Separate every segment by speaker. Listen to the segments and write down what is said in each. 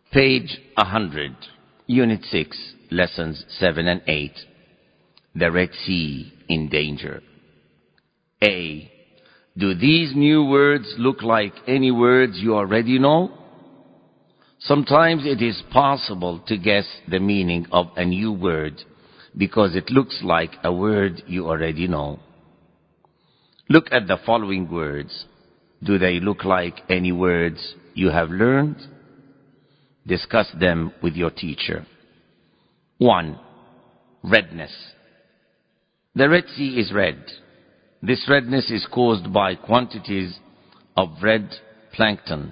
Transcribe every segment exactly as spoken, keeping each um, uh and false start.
Speaker 1: Page one hundred, Unit six, Lessons seven and eight. The Red Sea in danger. A. Do these new words look like any words you already know? Sometimes it is possible to guess the meaning of a new word because it looks like a word you already know. Look at the following words. Do they look like any words you have learned? Discuss them with your teacher. one. Redness. The Red Sea is red. This redness is caused by quantities of red plankton.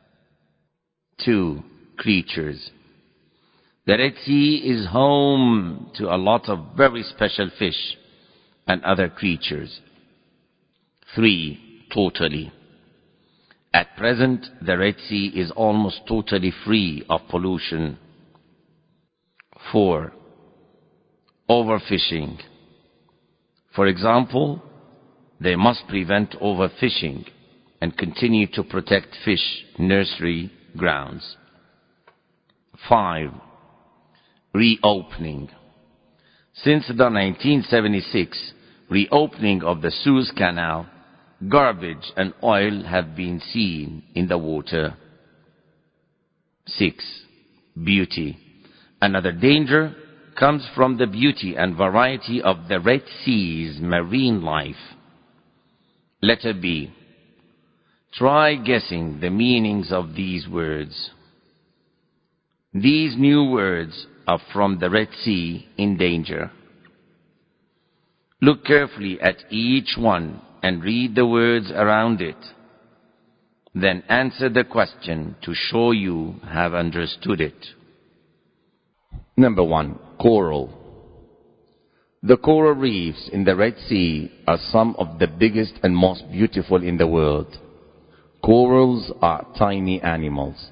Speaker 1: two. Creatures. The Red Sea is home to a lot of very special fish and other creatures. three. Totally. At present, the Red Sea is almost totally free of pollution. four. Overfishing. For example, they must prevent overfishing and continue to protect fish nursery grounds. five. Reopening. Since the nineteen seventy-six reopening of the Suez Canal, garbage and oil have been seen in the water. six. Beauty. Another danger comes from the beauty and variety of the Red Sea's marine life. Letter B. Try guessing the meanings of these words. These new words are from the Red Sea in danger. Look carefully at each one and read the words around it. Then answer the question to show you have understood it. Number one, coral. The coral reefs in the Red Sea are some of the biggest and most beautiful in the world. Corals are tiny animals.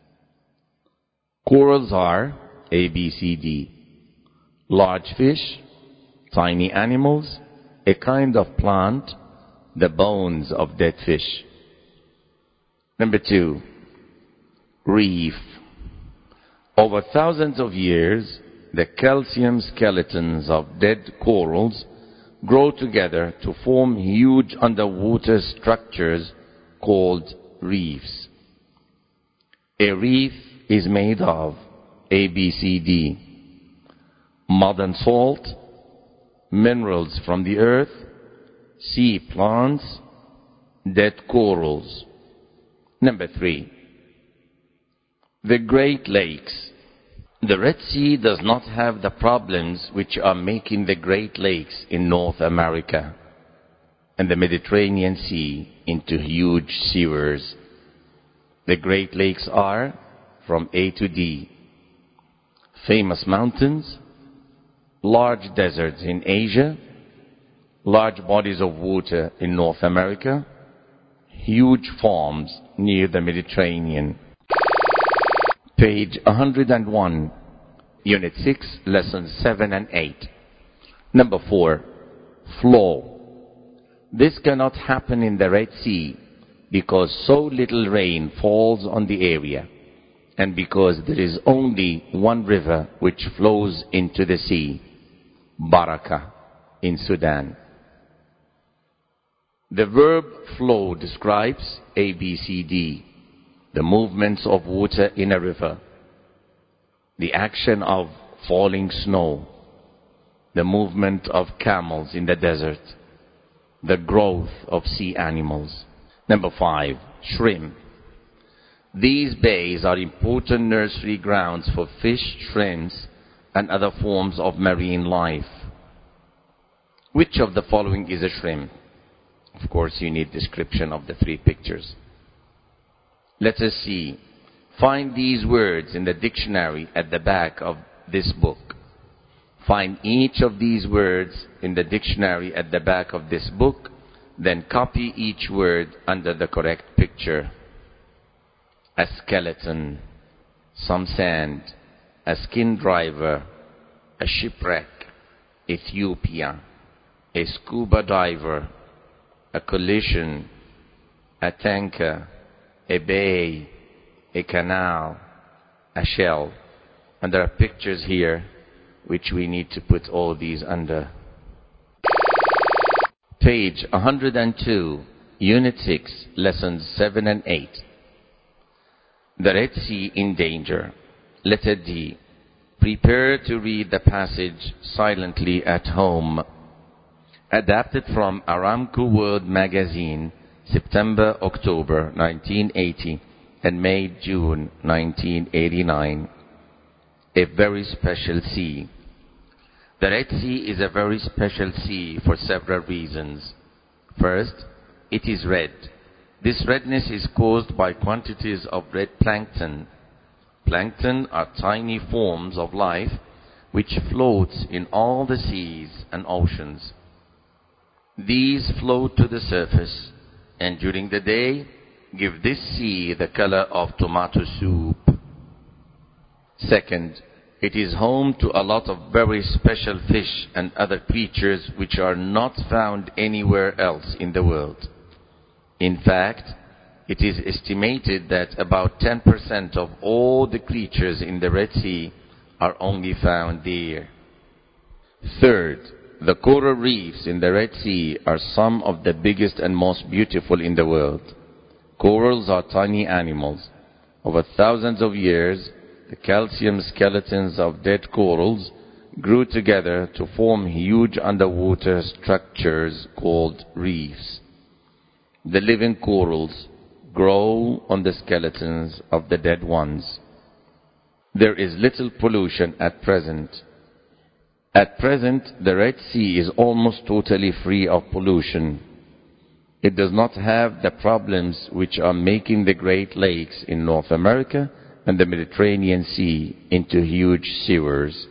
Speaker 1: Corals are A, B, C, D. Large fish, tiny animals, a kind of plant, the bones of dead fish. Number two, reef. Over thousands of years, the calcium skeletons of dead corals grow together to form huge underwater structures called reefs. A reef is made of A, B, C, D. Mud and salt, minerals from the earth, sea plants, dead corals. Number three, the Great Lakes. The Red Sea does not have the problems which are making the Great Lakes in North America and the Mediterranean Sea into huge sewers. The Great Lakes are, from A to D, famous mountains, large deserts in Asia, large bodies of water in North America, huge farms near the Mediterranean. Page one hundred one, Unit six, Lessons seven and eight. Number four, flow. This cannot happen in the Red Sea because so little rain falls on the area and because there is only one river which flows into the sea, Baraka, in Sudan. The verb flow describes A, B, C, D, the movements of water in a river, the action of falling snow, the movement of camels in the desert, the growth of sea animals. Number five, shrimp. These bays are important nursery grounds for fish, shrimps, and other forms of marine life. Which of the following is a shrimp? Of course, you need description of the three pictures. Let us see. Find these words in the dictionary at the back of this book. Find each of these words in the dictionary at the back of this book, then copy each word under the correct picture. A skeleton, some sand, a skin driver, a shipwreck, Ethiopia, a scuba diver, a collision, a tanker, a bay, a canal, a shell. And there are pictures here which we need to put all these under. Page one hundred two, Unit six, Lessons seven and eight. The Red Sea in danger. Letter D. Prepare to read the passage silently at home. Adapted from Aramco World Magazine, September October nineteen eighty and May June nineteen eighty-nine. A very special sea. The Red Sea is a very special sea for several reasons. First, it is red. This redness is caused by quantities of red plankton. Plankton are tiny forms of life which float in all the seas and oceans. These float to the surface and during the day give this sea the color of tomato soup. Second, it is home to a lot of very special fish and other creatures which are not found anywhere else in the world. In fact, it is estimated that about ten percent of all the creatures in the Red Sea are only found there. Third, the coral reefs in the Red Sea are some of the biggest and most beautiful in the world. Corals are tiny animals. Over thousands of years, the calcium skeletons of dead corals grew together to form huge underwater structures called reefs. The living corals grow on the skeletons of the dead ones. There is little pollution at present. At present, the Red Sea is almost totally free of pollution. It does not have the problems which are making the Great Lakes in North America and the Mediterranean Sea into huge sewers.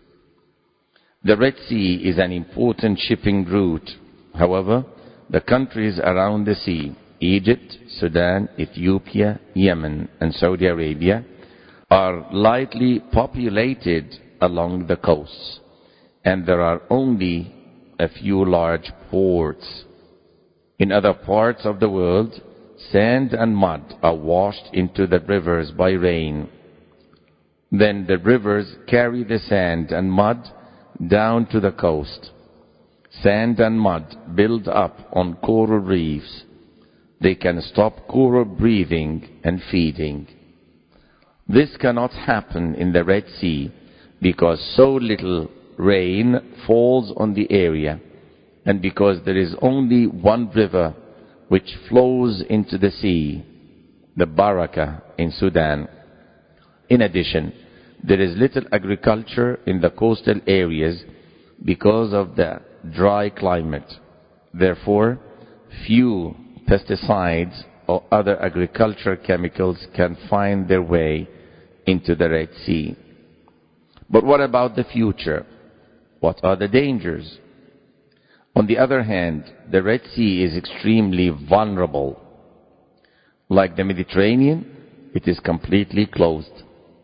Speaker 1: The Red Sea is an important shipping route. However, the countries around the sea, Egypt, Sudan, Ethiopia, Yemen, and Saudi Arabia, are lightly populated along the coasts, and there are only a few large ports. In other parts of the world, sand and mud are washed into the rivers by rain. Then the rivers carry the sand and mud down to the coast. Sand and mud build up on coral reefs. They can stop coral breathing and feeding. This cannot happen in the Red Sea because so little rain falls on the area and because there is only one river which flows into the sea, the Baraka in Sudan. In addition, there is little agriculture in the coastal areas because of the dry climate. Therefore, few pesticides or other agricultural chemicals can find their way into the Red Sea. But what about the future? What are the dangers? On the other hand, the Red Sea is extremely vulnerable. Like the Mediterranean, it is completely closed.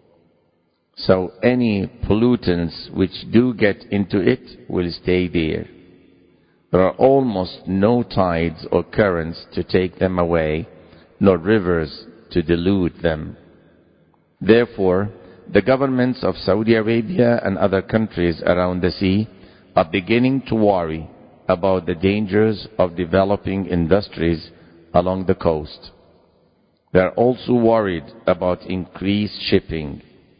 Speaker 1: So any pollutants which do get into it will stay there. There are almost no tides or currents to take them away, nor rivers to dilute them. Therefore, the governments of Saudi Arabia and other countries around the sea are beginning to worry about the dangers of developing industries along the coast. They are also worried about increased shipping.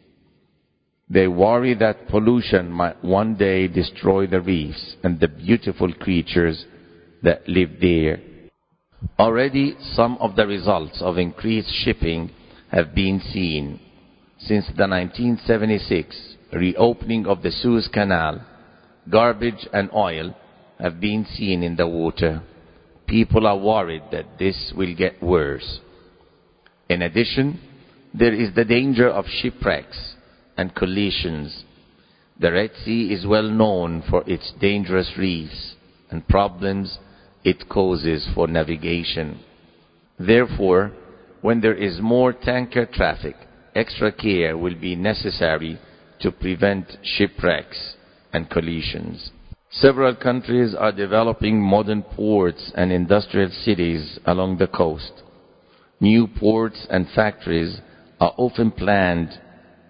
Speaker 1: They worry that pollution might one day destroy the reefs and the beautiful creatures that live there. Already some of the results of increased shipping have been seen. Since the nineteen seventy-six reopening of the Suez Canal, garbage and oil have been seen in the water. People are worried that this will get worse. In addition, there is the danger of shipwrecks and collisions. The Red Sea is well known for its dangerous reefs and problems it causes for navigation. Therefore, when there is more tanker traffic, extra care will be necessary to prevent shipwrecks and collisions. Several countries are developing modern ports and industrial cities along the coast. New ports and factories are often planned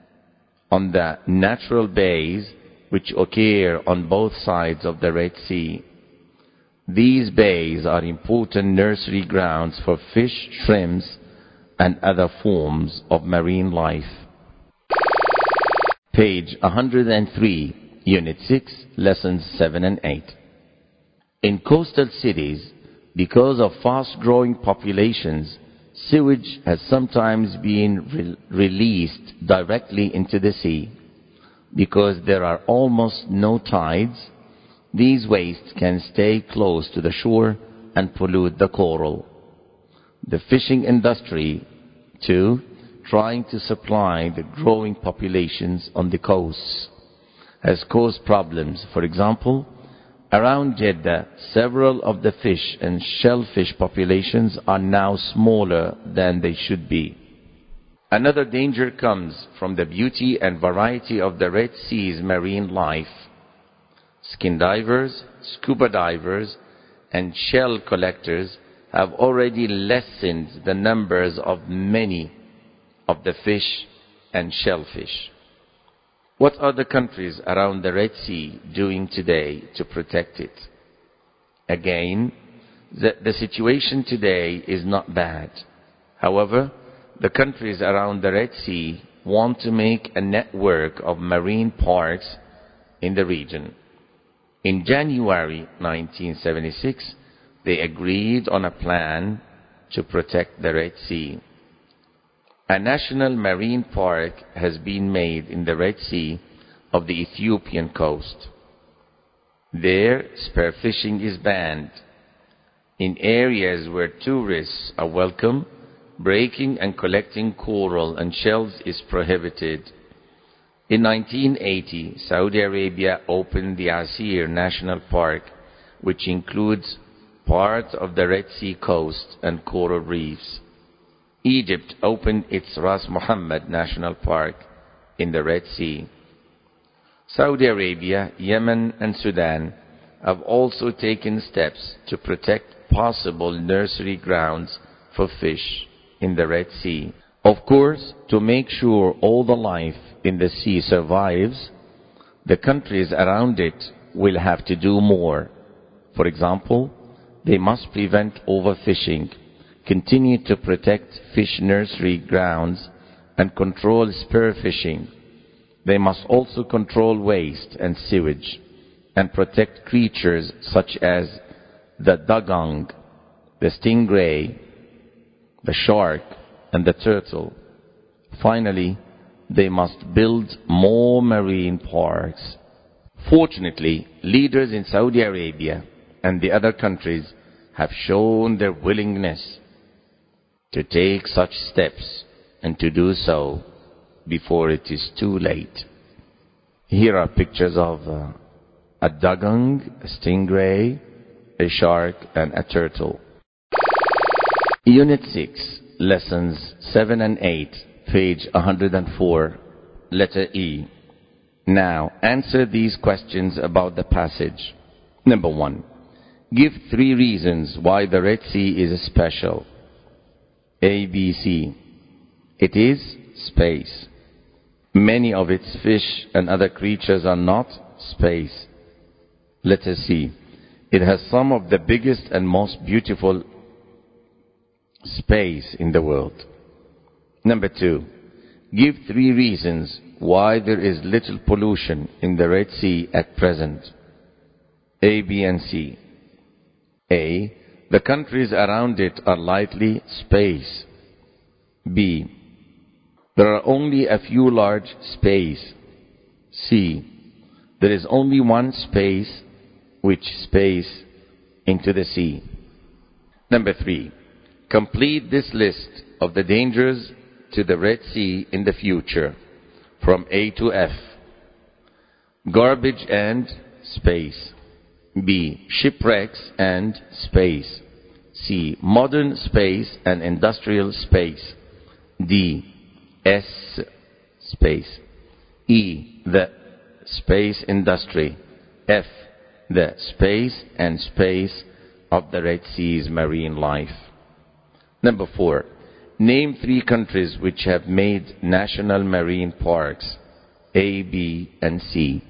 Speaker 1: on the natural bays which occur on both sides of the Red Sea. These bays are important nursery grounds for fish, shrimps, and other forms of marine life. Page one hundred three, Unit six, Lessons seven and eight. In coastal cities, because of fast-growing populations, sewage has sometimes been re released directly into the sea. Because there are almost no tides, these wastes can stay close to the shore and pollute the coral. The fishing industry, too, trying to supply the growing populations on the coasts, has caused problems. For example, around Jeddah, several of the fish and shellfish populations are now smaller than they should be. Another danger comes from the beauty and variety of the Red Sea's marine life. Skin divers, scuba divers, and shell collectors have already lessened the numbers of many of the fish and shellfish. What are the countries around the Red Sea doing today to protect it? Again, the, the situation today is not bad. However, the countries around the Red Sea want to make a network of marine parks in the region. In January nineteen seventy-six, they agreed on a plan to protect the Red Sea. A national marine park has been made in the Red Sea of the Ethiopian coast. There, spearfishing is banned. In areas where tourists are welcome, breaking and collecting coral and shells is prohibited. In nineteen eighty, Saudi Arabia opened the Asir National Park, which includes part of the Red Sea coast and coral reefs. Egypt opened its Ras Muhammad National Park in the Red Sea. Saudi Arabia, Yemen, and Sudan have also taken steps to protect possible nursery grounds for fish in the Red Sea. Of course, to make sure all the life in the sea survives, the countries around it will have to do more. For example, they must prevent overfishing, continue to protect fish nursery grounds, and control spearfishing. They must also control waste and sewage, and protect creatures such as the dugong, the stingray, the shark, and the turtle. Finally, they must build more marine parks. Fortunately, leaders in Saudi Arabia and the other countries have shown their willingness to take such steps and to do so before it is too late. Here are pictures of uh, a dugong, a stingray, a shark, and a turtle. Unit six, Lessons seven and eight, page one hundred four, letter E. Now, answer these questions about the passage. Number one, give three reasons why the Red Sea is special. A, B, C. It is space. Many of its fish and other creatures are not space. Letter C. It has some of the biggest and most beautiful space in the world. Number two, give three reasons why there is little pollution in the Red Sea at present. A, B, and C. A, the countries around it are lightly space. B, there are only a few large space. C, there is only one space which space into the sea. Number three, complete this list of the dangers to the Red Sea in the future, from A to F. Garbage and space. B, shipwrecks and space. C, modern space and industrial space. D, S, space. E, the space industry. F, the space and space of the Red Sea's marine life. Number four, name three countries which have made national marine parks. A, B, and C.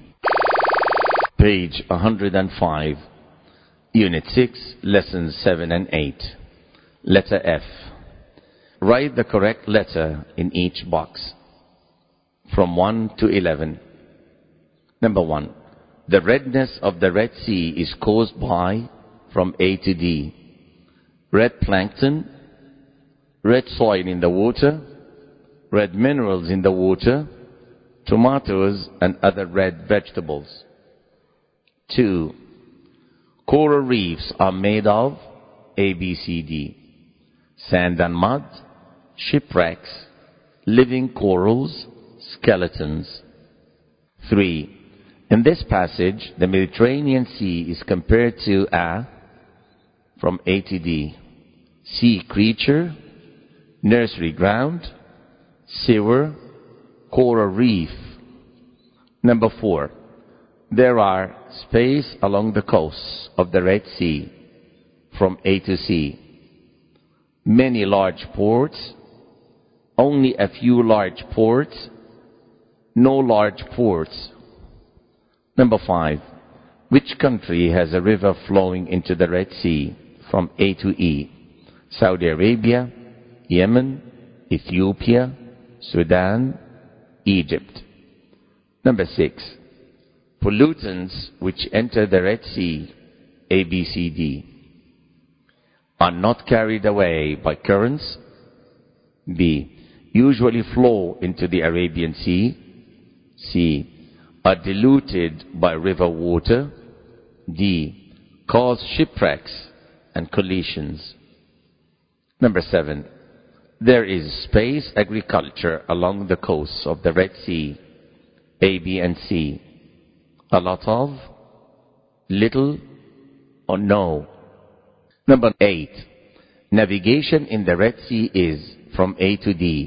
Speaker 1: Page one hundred five, Unit six, Lessons seven and eight. Letter F. Write the correct letter in each box, from one to eleven. Number one. The redness of the Red Sea is caused by, from A to D, red plankton, red soil in the water, red minerals in the water, tomatoes and other red vegetables. Two. Coral reefs are made of A, B, C, D. Sand and mud, shipwrecks, living corals, skeletons. Three. In this passage, the Mediterranean Sea is compared to a, from A to D, sea creature, nursery ground, sewer, coral reef. Number four. There are space along the coasts of the Red Sea, from A to C. Many large ports, only a few large ports, no large ports. Number five. Which country has a river flowing into the Red Sea, from A to E? Saudi Arabia, Yemen, Ethiopia, Sudan, Egypt. Number six. Pollutants which enter the Red Sea, A, B, C, D, are not carried away by currents. B. Usually flow into the Arabian Sea. C. Are diluted by river water. D. Cause shipwrecks and collisions. Number seven. There is space agriculture along the coasts of the Red Sea, A, B, and C. A lot of, little, or no. Number eight. Navigation in the Red Sea is, from A to D,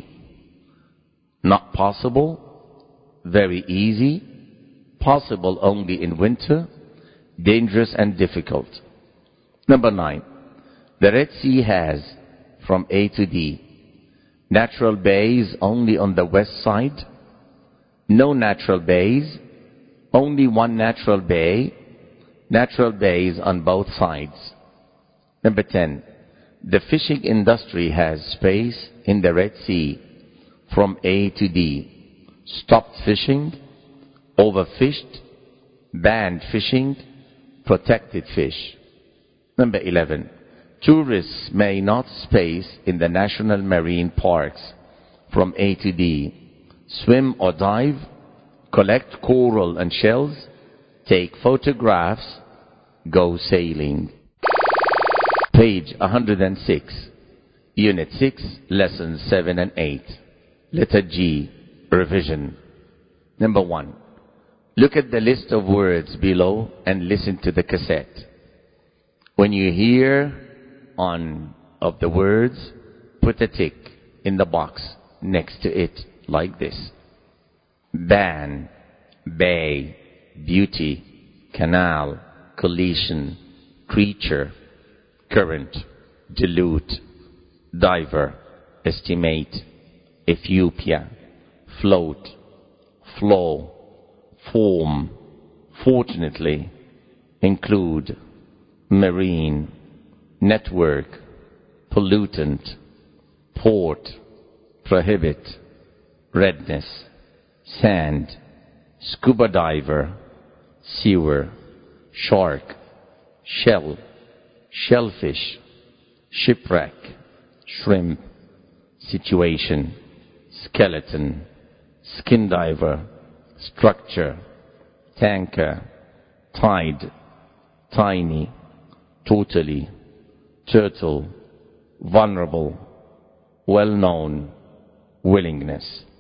Speaker 1: not possible, very easy, possible only in winter, dangerous and difficult. Number nine. The Red Sea has, from A to D, natural bays only on the west side, no natural bays, only one natural bay, natural bays on both sides. Number ten. The fishing industry has space in the Red Sea, from A to D. Stopped fishing, overfished, banned fishing, protected fish. Number eleven. Tourists may not space in the national marine parks, from A to D. Swim or dive, collect coral and shells, take photographs, go sailing. Page one hundred six, Unit six, Lessons seven and eight. Letter G, Revision. Number one. Look at the list of words below and listen to the cassette. When you hear on of the words, put a tick in the box next to it like this. Ban, bay, beauty, canal, collision, creature, current, dilute, diver, estimate, Ethiopia, float, flow, form, fortunately, include, marine, network, pollutant, port, prohibit, redness, sand, scuba diver, sewer, shark, shell, shellfish, shipwreck, shrimp, situation, skeleton, skin diver, structure, tanker, tide, tiny, totally, turtle, vulnerable, well-known, willingness.